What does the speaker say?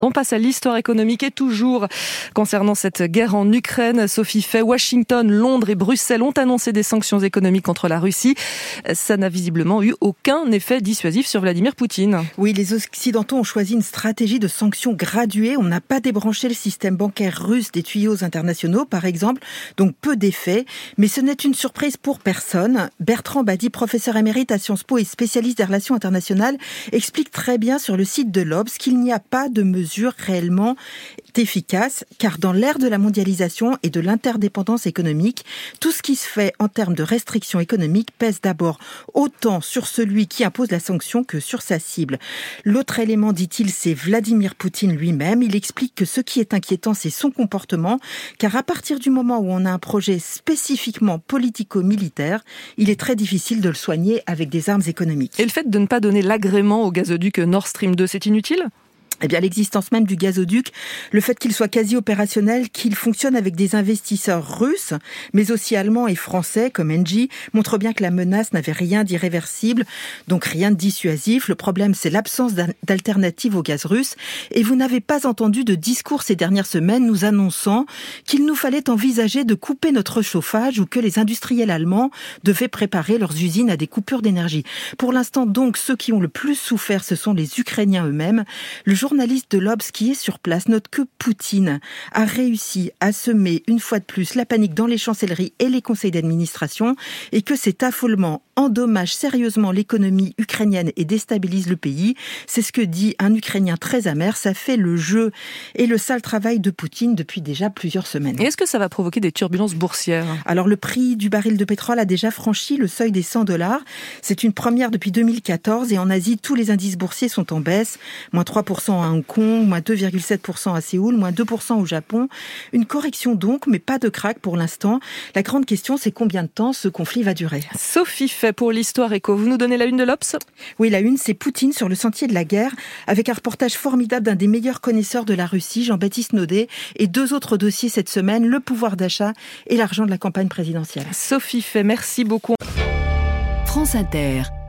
On passe à l'histoire économique et toujours concernant cette guerre en Ukraine. Sophie Fay, Washington, Londres et Bruxelles ont annoncé des sanctions économiques contre la Russie. Ça n'a visiblement eu aucun effet dissuasif sur Vladimir Poutine. Oui, les Occidentaux ont choisi une stratégie de sanctions graduées. On n'a pas débranché le système bancaire russe des tuyaux internationaux, par exemple, donc peu d'effets. Mais ce n'est une surprise pour personne. Bertrand Badi, professeur émérite à Sciences Po et spécialiste des relations internationales, explique très bien sur le site de l'Obs qu'il n'y a pas de mesures réellement efficaces, car dans l'ère de la mondialisation et de l'interdépendance économique, tout ce qui se fait en termes de restrictions économiques pèse d'abord autant sur celui qui impose la sanction que sur sa cible. L'autre élément, dit-il, c'est Vladimir Poutine lui-même. Il explique que ce qui est inquiétant, c'est son comportement, car à partir du moment où on a un projet spécifiquement politico-militaire, il est très difficile de le soigner avec des armes économiques. Et le fait de ne pas donner l'agrément au gazoduc Nord Stream 2, c'est inutile ? Eh bien, l'existence même du gazoduc, le fait qu'il soit quasi opérationnel, qu'il fonctionne avec des investisseurs russes, mais aussi allemands et français comme Engie, montre bien que la menace n'avait rien d'irréversible, donc rien de dissuasif. Le problème, c'est l'absence d'alternative au gaz russe. Et vous n'avez pas entendu de discours ces dernières semaines nous annonçant qu'il nous fallait envisager de couper notre chauffage ou que les industriels allemands devaient préparer leurs usines à des coupures d'énergie. Pour l'instant, donc, ceux qui ont le plus souffert, ce sont les Ukrainiens eux-mêmes. Le journaliste de l'Obs qui est sur place note que Poutine a réussi à semer une fois de plus la panique dans les chancelleries et les conseils d'administration et que cet affolement endommage sérieusement l'économie ukrainienne et déstabilise le pays. C'est ce que dit un Ukrainien très amer. Ça fait le jeu et le sale travail de Poutine depuis déjà plusieurs semaines. Et est-ce que ça va provoquer des turbulences boursières ? Alors, le prix du baril de pétrole a déjà franchi le seuil des $100. C'est une première depuis 2014 et en Asie, tous les indices boursiers sont en baisse. Moins 3% à Hong Kong, moins 2,7% à Séoul, moins 2% au Japon. Une correction donc, mais pas de krach pour l'instant. La grande question, c'est combien de temps ce conflit va durer. Sophie Fay pour l'Histoire Éco. Vous nous donnez la une de l'Obs ? Oui, la une, c'est Poutine sur le sentier de la guerre, avec un reportage formidable d'un des meilleurs connaisseurs de la Russie, Jean-Baptiste Naudet, et 2 autres dossiers cette semaine, le pouvoir d'achat et l'argent de la campagne présidentielle. Sophie Fay, merci beaucoup. France Inter.